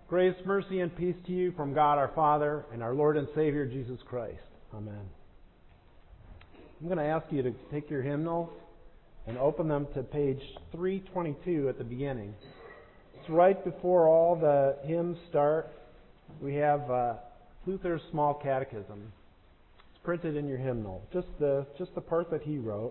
Grace, mercy, and peace to you from God our Father and our Lord and Savior Jesus Christ. Amen. I'm going to ask you to take your hymnals and open them to page 322 at the beginning. It's right before all the hymns start. We have Luther's Small Catechism. It's printed in your hymnal. Just the part that he wrote,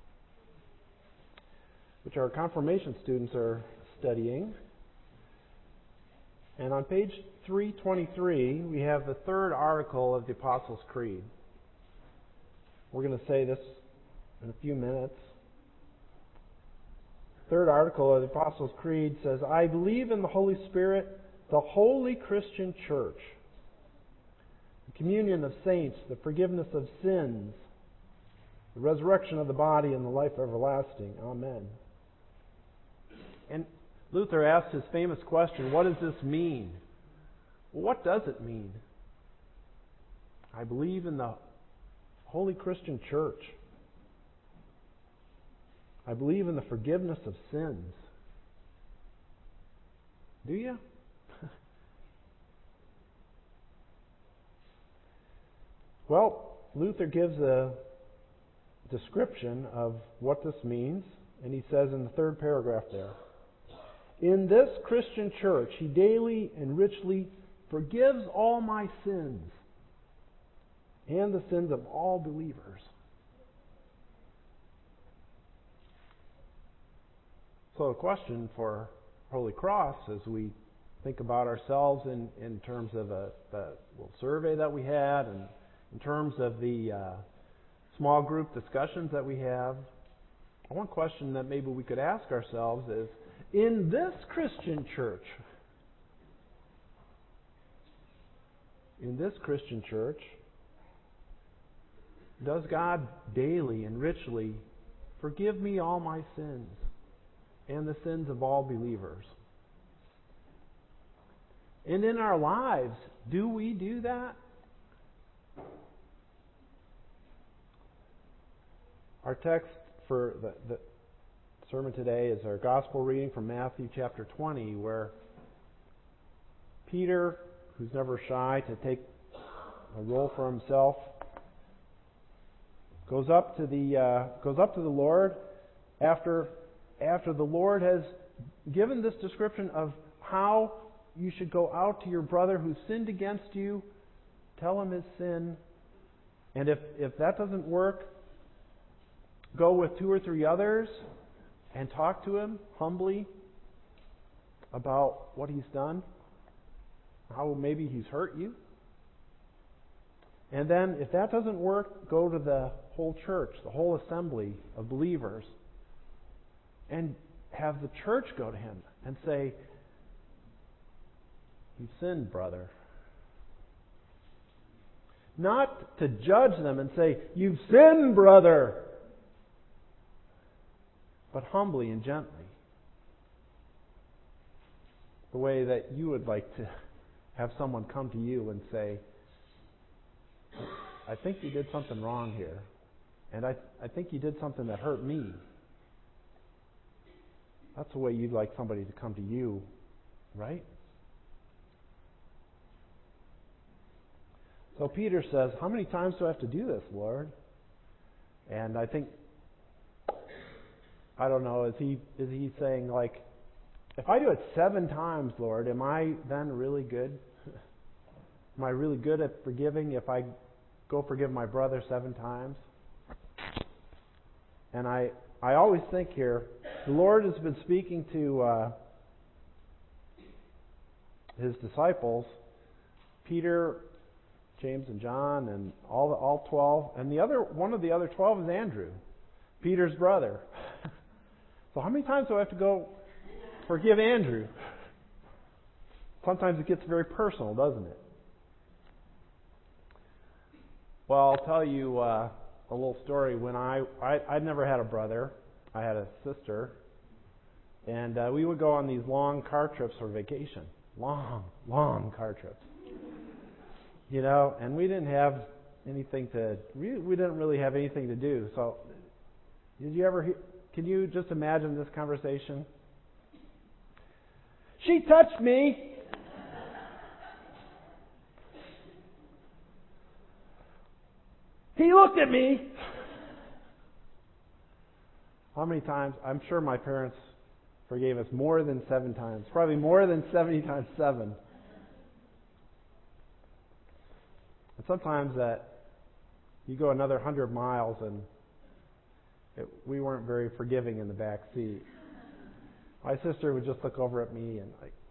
which our confirmation students are studying. And on page 323, we have the third article of the Apostles' Creed. We're going to say this in a few minutes. Third article of the Apostles' Creed says, I believe in the Holy Spirit, the holy Christian church, the communion of saints, the forgiveness of sins, the resurrection of the body, and the life everlasting. Amen. And Luther asked his famous question, what does this mean? Well, what does it mean? I believe in the holy Christian church. I believe in the forgiveness of sins. Do you? Well, Luther gives a description of what this means, and he says in the third paragraph there, in this Christian church, he daily and richly forgives all my sins and the sins of all believers. So the question for Holy Cross as we think about ourselves in terms of the little survey that we had and in terms of the small group discussions that we have, one question that maybe we could ask ourselves is, in this Christian church, does God daily and richly forgive me all my sins and the sins of all believers? And in our lives, do we do that? Our text for the sermon today is our gospel reading from Matthew chapter 20, where Peter, who's never shy to take a role for himself, goes up to the Lord after the Lord has given this description of how you should go out to your brother who sinned against you, tell him his sin, and if that doesn't work, go with 2 or 3 others and talk to him humbly about what he's done, how maybe he's hurt you. And then, if that doesn't work, go to the whole church, the whole assembly of believers, and have the church go to him and say, you've sinned, brother. Not to judge them and say, you've sinned, brother, but humbly and gently. The way that you would like to have someone come to you and say, I think you did something wrong here. And I think you did something that hurt me. That's the way you'd like somebody to come to you, right? So Peter says, how many times do I have to do this, Lord? And I think, I don't know, is he saying like, if I do it 7 times, Lord, am I then really good? Am I really good at forgiving if I go forgive my brother 7 times? And I always think here, the Lord has been speaking to His disciples, Peter, James, and John, and all 12. And one of the other 12 is Andrew, Peter's brother. So how many times do I have to go forgive Andrew? Sometimes it gets very personal, doesn't it? Well, I'll tell you a little story. When I'd never had a brother. I had a sister. And we would go on these long car trips for vacation. Long car trips. You know, and we didn't have anything we didn't really have anything to do. So, did you ever can you just imagine this conversation? She touched me. He looked at me. How many times? I'm sure my parents forgave us more than 7 times. Probably more than 70 times 7. And sometimes that you go another 100 miles and we weren't very forgiving in the back seat. My sister would just look over at me and like,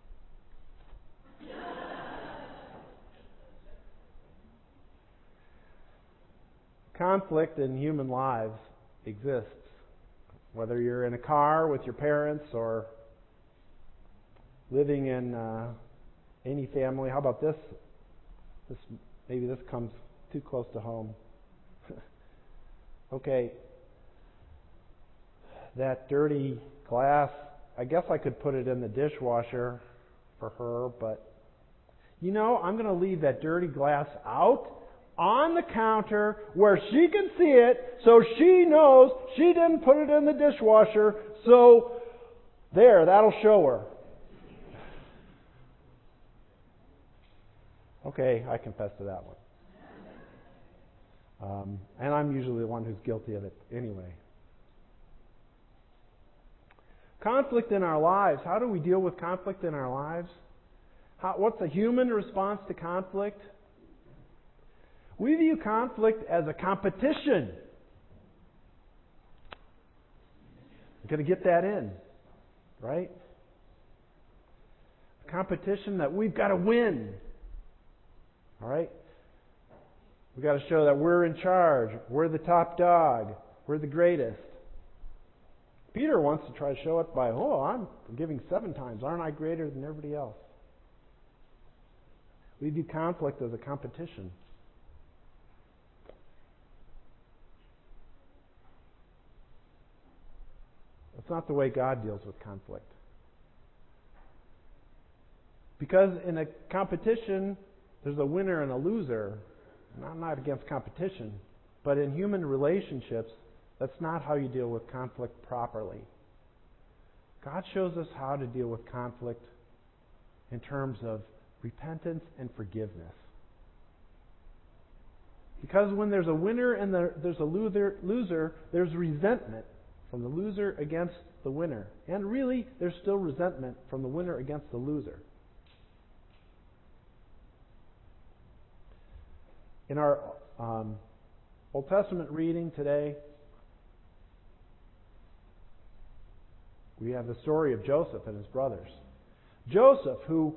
conflict in human lives exists. Whether you're in a car with your parents or living in any family. How about this? Maybe this comes too close to home. Okay. That dirty glass, I guess I could put it in the dishwasher for her, but I'm going to leave that dirty glass out on the counter where she can see it so she knows she didn't put it in the dishwasher. So there, that'll show her. Okay, I confess to that one. And I'm usually the one who's guilty of it anyway. Conflict in our lives. How do we deal with conflict in our lives? What's a human response to conflict? We view conflict as a competition. You're going to get that in, right? A competition that we've got to win. All right? We've got to show that we're in charge. We're the top dog. We're the greatest. Peter wants to try to show it by, I'm forgiving 7 times. Aren't I greater than everybody else? We view conflict as a competition. That's not the way God deals with conflict. Because in a competition, there's a winner and a loser. And I'm not against competition. But in human relationships, that's not how you deal with conflict properly. God shows us how to deal with conflict in terms of repentance and forgiveness. Because when there's a winner and there's a loser, there's resentment from the loser against the winner. And really, there's still resentment from the winner against the loser. In our Old Testament reading today, we have the story of Joseph and his brothers. Joseph, who,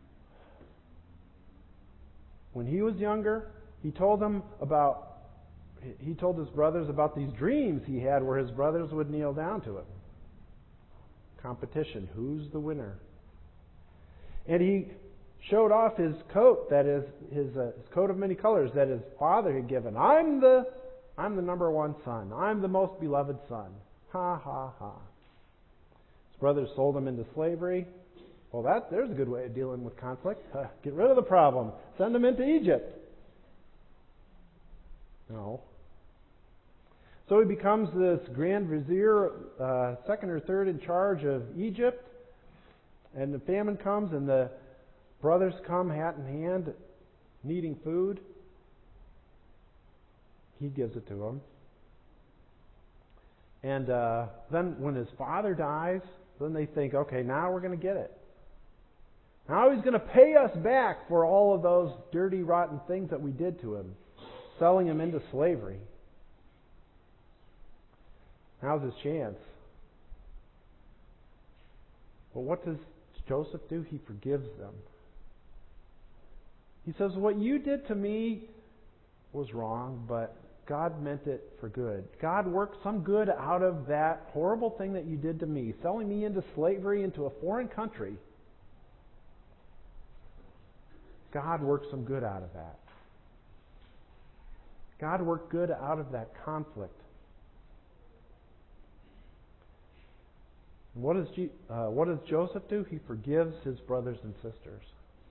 when he was younger, he told his brothers about these dreams he had where his brothers would kneel down to him. Competition. Who's the winner? And he showed off his coat, that is his coat of many colors that his father had given. I'm the number one son. I'm the most beloved son. Ha ha ha. His brothers sold him into slavery. Well, there's a good way of dealing with conflict. Get rid of the problem. Send him into Egypt. No. So he becomes this grand vizier, second or third in charge of Egypt. And the famine comes and the brothers come hat in hand, needing food. He gives it to them. And then when his father dies, then they think, okay, now we're going to get it. Now he's going to pay us back for all of those dirty, rotten things that we did to him, selling him into slavery. Now's his chance. Well, what does Joseph do? He forgives them. He says, what you did to me was wrong, but God meant it for good. God worked some good out of that horrible thing that you did to me, selling me into slavery into a foreign country. God worked some good out of that. God worked good out of that conflict. What does Joseph do? He forgives his brothers and sisters.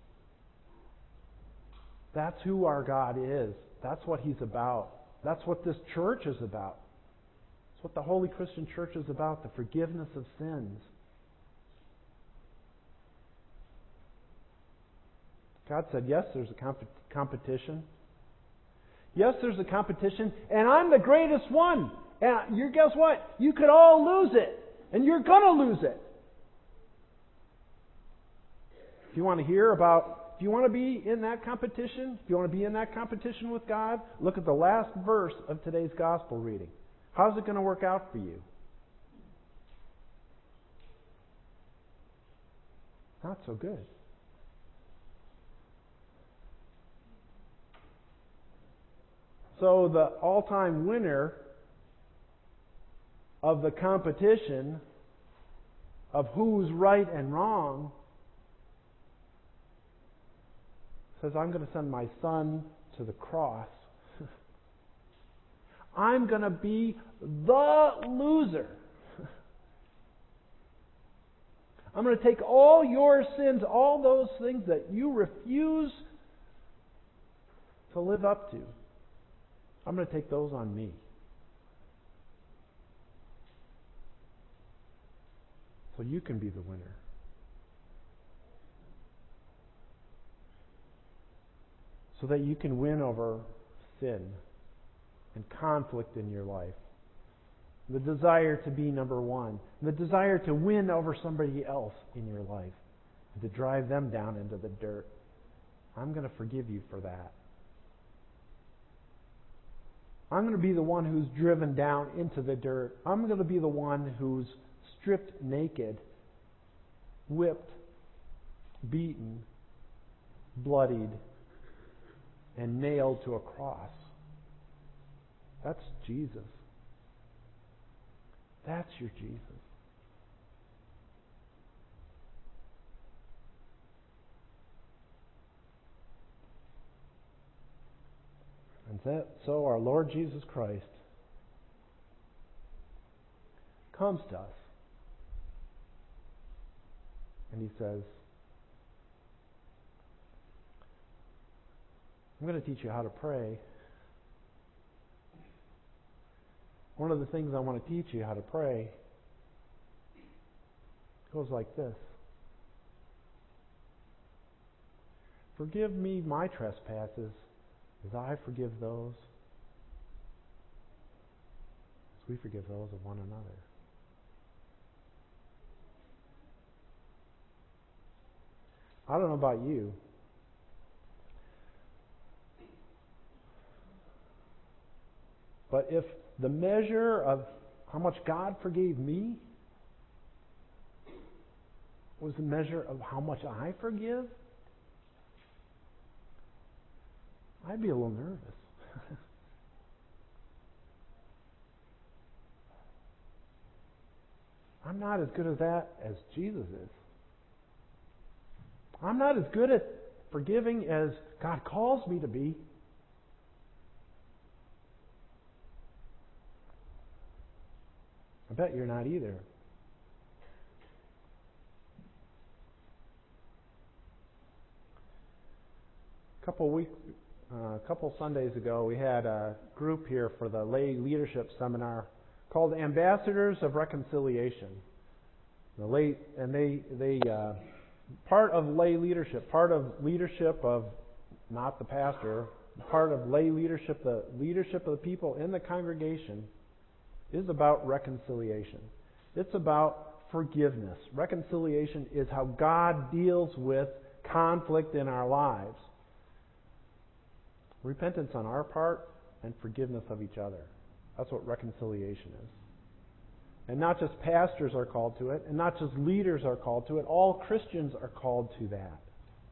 That's who our God is. That's what He's about. That's what this church is about. It's what the Holy Christian Church is about, the forgiveness of sins. God said, yes, there's a competition. Yes, there's a competition, and I'm the greatest one. And guess what? You could all lose it, and you're going to lose it. If you want to be in that competition, if you want to be in that competition with God, look at the last verse of today's gospel reading. How's it going to work out for you? Not so good. So the all-time winner of the competition of who's right and wrong says, I'm going to send my son to the cross. I'm going to be the loser. I'm going to take all your sins, all those things that you refuse to live up to. I'm going to take those on me. So you can be the winner. So that you can win over sin and conflict in your life. The desire to be number one. The desire to win over somebody else in your life. And to drive them down into the dirt. I'm going to forgive you for that. I'm going to be the one who's driven down into the dirt. I'm going to be the one who's stripped naked, whipped, beaten, bloodied, and nailed to a cross. That's Jesus. That's your Jesus. And so our Lord Jesus Christ comes to us and He says, I'm going to teach you how to pray. One of the things I want to teach you how to pray goes like this. Forgive me my trespasses as I forgive those, as we forgive those of one another. I don't know about you, but if the measure of how much God forgave me was the measure of how much I forgive, I'd be a little nervous. I'm not as good at that as Jesus is. I'm not as good at forgiving as God calls me to be. I bet you're not either. A couple Sundays ago, we had a group here for the lay leadership seminar called Ambassadors of Reconciliation. Part of lay leadership, part of leadership of not the pastor, part of lay leadership, the leadership of the people in the congregation, is about reconciliation. It's about forgiveness. Reconciliation is how God deals with conflict in our lives. Repentance on our part and forgiveness of each other. That's what reconciliation is. And not just pastors are called to it, and not just leaders are called to it. All Christians are called to that.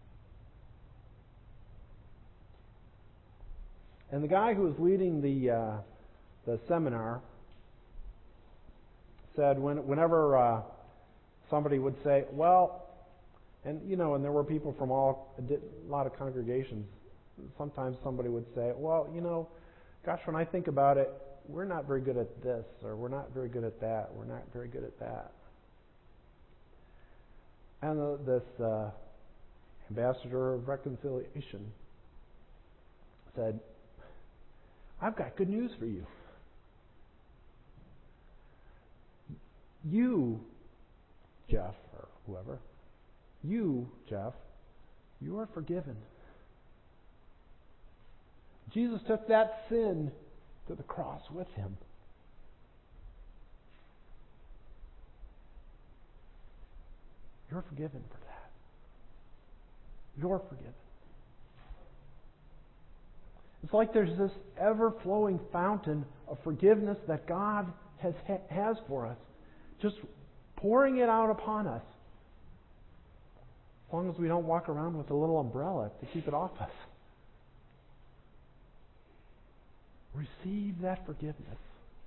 And the guy who was leading the seminar said whenever somebody would say, well, and there were people from a lot of congregations. Sometimes somebody would say, well, gosh, when I think about it, we're not very good at this, or we're not very good at that, we're not very good at that. And this ambassador of reconciliation said, I've got good news for you. You, Jeff, or whoever, you, Jeff, you are forgiven. Jesus took that sin to the cross with Him. You're forgiven for that. You're forgiven. It's like there's this ever-flowing fountain of forgiveness that God has for us, just pouring it out upon us. As long as we don't walk around with a little umbrella to keep it off us. Receive that forgiveness.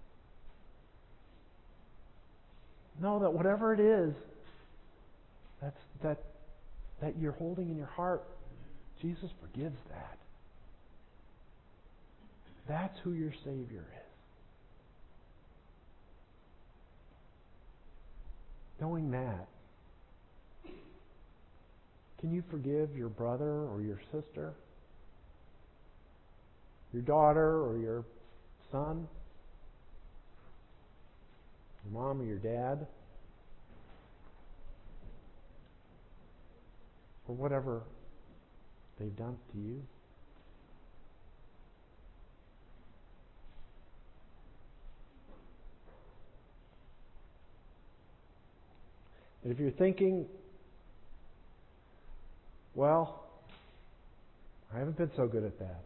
Know that whatever it is that you're holding in your heart, Jesus forgives that. That's who your Savior is. Knowing that, can you forgive your brother or your sister? Your daughter or your son? Your mom or your dad? For whatever they've done to you? And if you're thinking, well, I haven't been so good at that.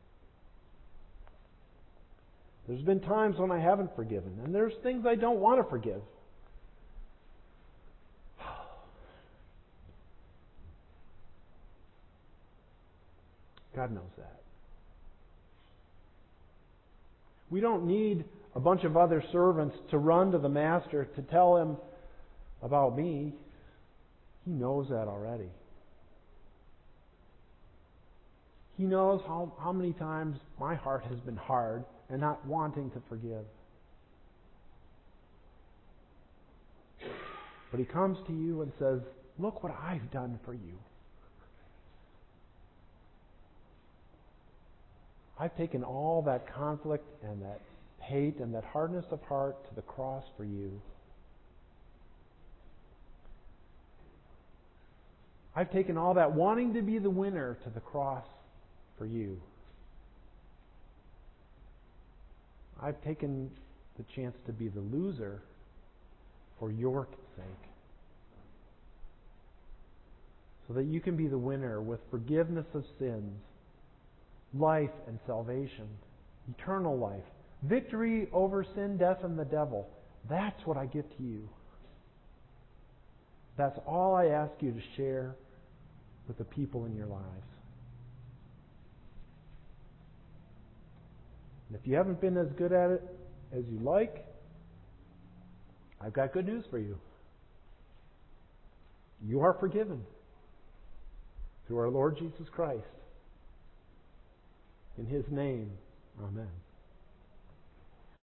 There's been times when I haven't forgiven, and there's things I don't want to forgive. God knows that. We don't need a bunch of other servants to run to the Master to tell Him about me. He knows that already. He knows how many times my heart has been hard and not wanting to forgive. But He comes to you and says, look what I've done for you. I've taken all that conflict and that hate and that hardness of heart to the cross for you. I've taken all that wanting to be the winner to the cross for you. I've taken the chance to be the loser for your sake. So that you can be the winner with forgiveness of sins, life and salvation, eternal life, victory over sin, death, and the devil. That's what I give to you. That's all I ask you to share with the people in your lives. And if you haven't been as good at it as you like, I've got good news for you. You are forgiven through our Lord Jesus Christ. In His name, amen.